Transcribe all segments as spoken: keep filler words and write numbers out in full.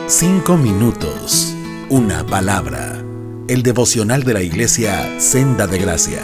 Cinco minutos, una palabra. El devocional de la Iglesia Senda de Gracia.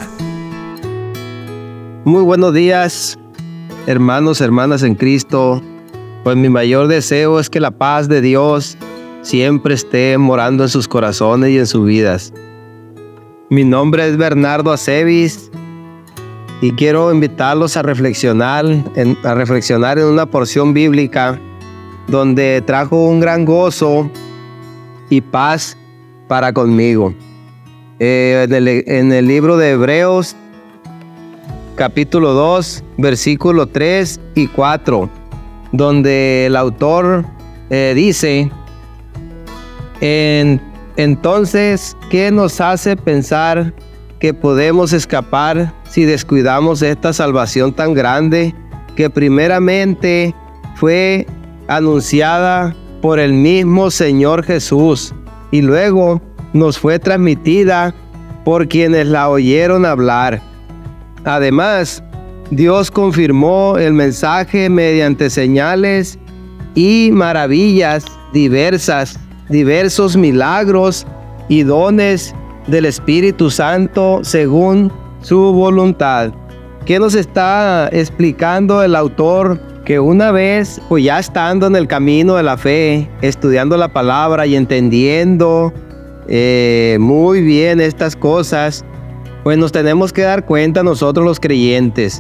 Muy buenos días, hermanos, hermanas en Cristo. Pues mi mayor deseo es que la paz de Dios siempre esté morando en sus corazones y en sus vidas. Mi nombre es Bernardo Acevis y quiero invitarlos a reflexionar, en, a reflexionar en una porción bíblica donde trajo un gran gozo y paz para conmigo. Eh, en, el, en el libro de Hebreos, capítulo dos, versículos tres y cuatro, donde el autor eh, dice: en, entonces, ¿qué nos hace pensar que podemos escapar si descuidamos esta salvación tan grande que primeramente fue anunciada por el mismo Señor Jesús y luego nos fue transmitida por quienes la oyeron hablar? Además, Dios confirmó el mensaje mediante señales y maravillas diversas, diversos milagros y dones del Espíritu Santo según su voluntad. ¿Qué nos está explicando el autor? Que una vez, pues ya estando en el camino de la fe, estudiando la palabra y entendiendo eh, muy bien estas cosas, pues nos tenemos que dar cuenta nosotros los creyentes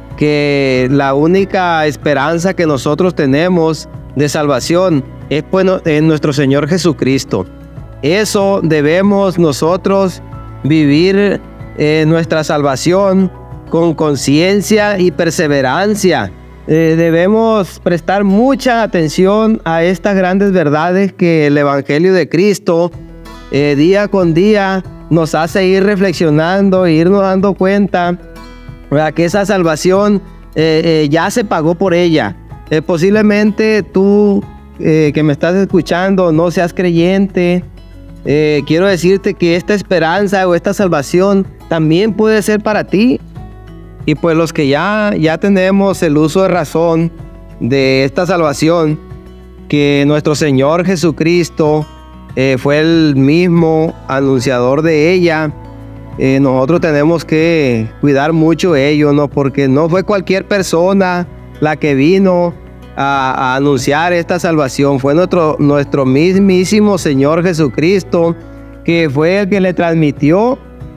que la única esperanza que nosotros tenemos de salvación es pues, en nuestro Señor Jesucristo. Eso debemos nosotros vivir eh, nuestra salvación con conciencia y perseverancia. Eh, debemos prestar mucha atención a estas grandes verdades que el Evangelio de Cristo eh, día con día nos hace ir reflexionando e irnos dando cuenta, ¿verdad?, que esa salvación eh, eh, ya se pagó por ella. Eh, posiblemente tú eh, que me estás escuchando no seas creyente. Eh, quiero decirte que esta esperanza o esta salvación también puede ser para ti. Y pues los que ya, ya tenemos el uso de razón de esta salvación, que nuestro Señor Jesucristo eh, fue el mismo anunciador de ella, eh, nosotros tenemos que cuidar mucho ello, ¿no? Porque no fue cualquier persona la que vino a, a anunciar esta salvación, fue nuestro, nuestro mismísimo Señor Jesucristo, que fue el que le transmitió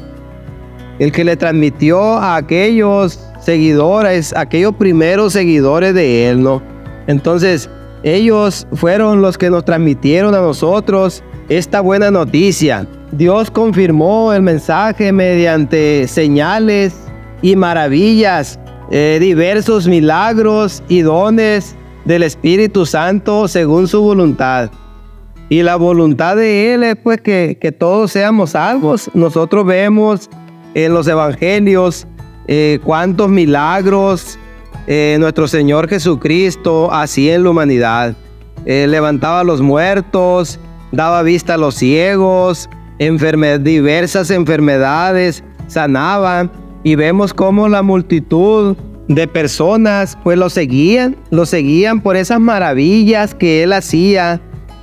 el que le transmitió a aquellos seguidores, aquellos primeros seguidores de Él, ¿no? Entonces, ellos fueron los que nos transmitieron a nosotros esta buena noticia. Dios confirmó el mensaje mediante señales y maravillas, eh, diversos milagros y dones del Espíritu Santo según su voluntad. Y la voluntad de Él es pues que, que todos seamos salvos. Nosotros vemos en los evangelios eh, cuántos milagros eh, nuestro Señor Jesucristo hacía en la humanidad. Eh, levantaba a los muertos, daba vista a los ciegos, enferme- diversas enfermedades sanaba, y vemos cómo la multitud de personas pues lo seguían, lo seguían por esas maravillas que Él hacía.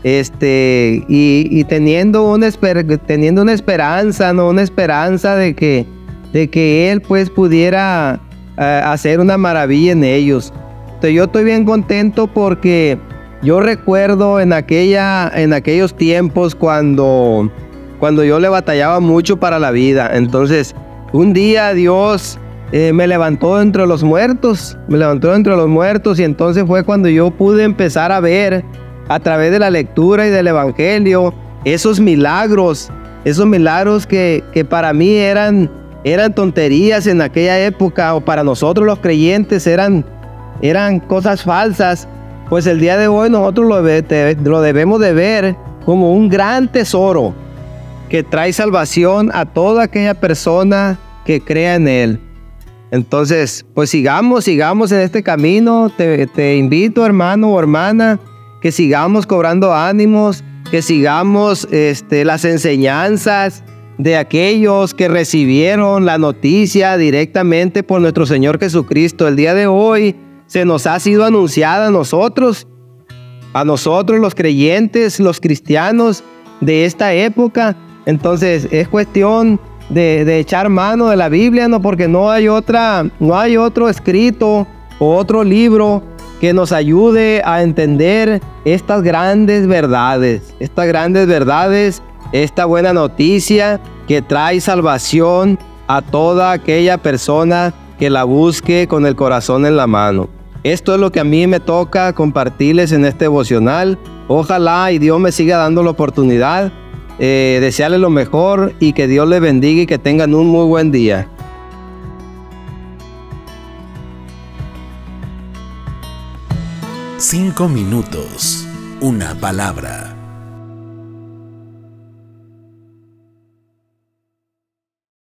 Este, y, y teniendo, una esper, teniendo una esperanza, ¿no? Una esperanza de que, de que Él pues pudiera uh, hacer una maravilla en ellos. Entonces, yo estoy bien contento porque yo recuerdo en, aquella, en aquellos tiempos cuando, cuando yo le batallaba mucho para la vida. Entonces, un día Dios eh, me levantó entre los muertos, me levantó entre los muertos y entonces fue cuando yo pude empezar a ver a través de la lectura y del Evangelio esos milagros, esos milagros que, que para mí eran, eran tonterías en aquella época, o para nosotros los creyentes eran, eran cosas falsas. Pues el día de hoy nosotros lo, de, lo debemos de ver como un gran tesoro que trae salvación a toda aquella persona que crea en Él. Entonces, pues sigamos, sigamos en este camino. Te, te invito, hermano o hermana, que sigamos cobrando ánimos, que sigamos este, las enseñanzas de aquellos que recibieron la noticia directamente por nuestro Señor Jesucristo. El día de hoy se nos ha sido anunciada a nosotros a nosotros los creyentes, los cristianos de esta época. Entonces es cuestión de, de echar mano de la Biblia, ¿no? Porque no hay otra, no hay otro escrito o otro libro que nos ayude a entender estas grandes verdades, estas grandes verdades, esta buena noticia que trae salvación a toda aquella persona que la busque con el corazón en la mano. Esto es lo que a mí me toca compartirles en este devocional. Ojalá y Dios me siga dando la oportunidad, eh, desearles lo mejor y que Dios les bendiga y que tengan un muy buen día. Cinco minutos, una palabra.